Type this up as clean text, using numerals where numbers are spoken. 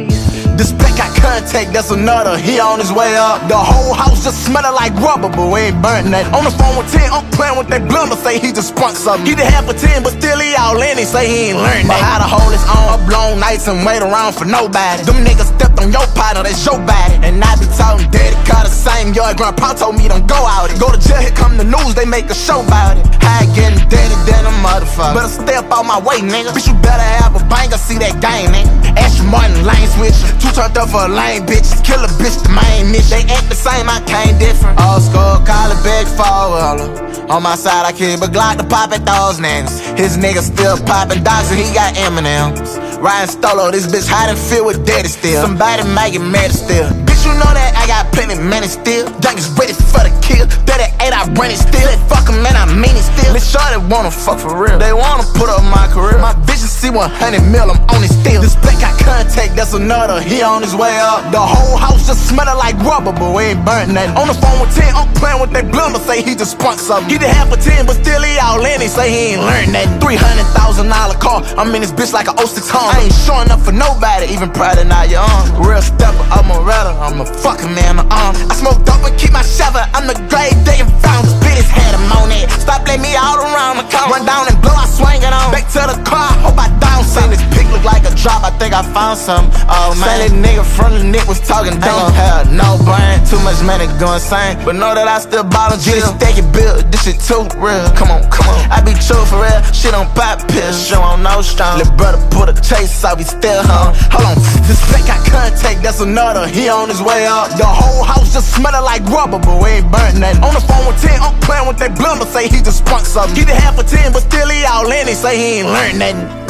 This black got contact, that's another, he on his way up. The whole house just smelling like rubber, but we ain't burnt nothing. On the phone with 10, I'm playing with that blunder, say he just spun something. He did half a 10, but still he all in, he say he ain't learned that. But how to hold his own up long nights and wait around for nobody. Them niggas stepped on your partner, that's your body. And I be talking daddy, car the same yard, grandpa told me don't go out it. Go to jail, here come the news, they make a show about it. How I getting daddy than a motherfucker. Better step out my way, nigga. Bitch, you better have a banger, see that game, nigga. Ashley Martin, lane switch. Two turned up for a lame bitch. Kill a bitch, the main mission. They act the same, I came different. Old school, call it big forward. On my side, I keep a Glock to pop at those niggas. His niggas still popping dogs and he got M&M's. Ryan Stolo, this bitch hiding filled with daddy still. Somebody make it mad still. Bitch, you know that I got plenty money still. Young is ready for the kill. 38, I run it still. They fuck him, man, I mean it still. They sure they wanna fuck for real. They wanna put up my career. My vision see 100 mil, I'm on it still. This black got contact, that's another, he on his way up. The whole house just smelling like rubber, but we ain't burnt nothing. On the phone with 10, I'm playing with that blunder, say he just spun something. He did half a 10, but still he all in, he say he ain't learned nothing. $300,000 car, I'm in this bitch like a 06 Honda. I ain't showing up for nobody, even proud of not your own. Real stepper, I'm a redder, I'm a fucking man, I smoke dope and keep my shovel, I'm the grave digging found. This bitch had him on it. Stop letting me out around the corner. Run down and blow, I swing it on. Back to the car, hope I down something. This pic look like a drop, I think I found something. Oh man, that nigga from the Nick was talking dumb. Hell, no brain, too much money go insane. But know that I still ballin' G. Stack it built, this shit too real. Come on, I be true for real. Shit on pop pills, show on no strong. Lil' brother put a chase out, we still home. Hold on, this black got contact, that's another, he on his way up. The whole house just smelling like rubber, but we ain't burnt nothing. On the phone with 10, I'm playing with that blunder, say he just spun something. He did half a 10, but still he all in, he say he ain't learned nothing.